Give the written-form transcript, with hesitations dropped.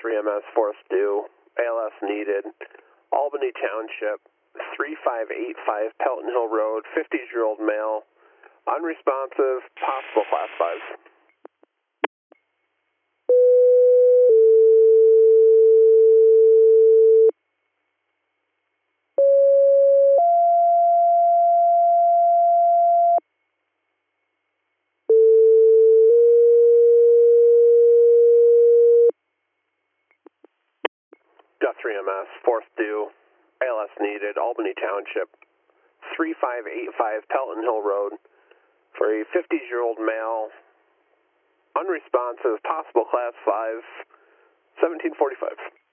3MS, Force due, ALS needed, Albany Township, 3585 Pelton Hill Road, 50-year-old male, unresponsive, possible class 5. Got 3MS, fourth due, ALS needed, Albany Township, 3585 Pelton Hill Road, for a 50-year-old male, unresponsive, possible class 5, 1745.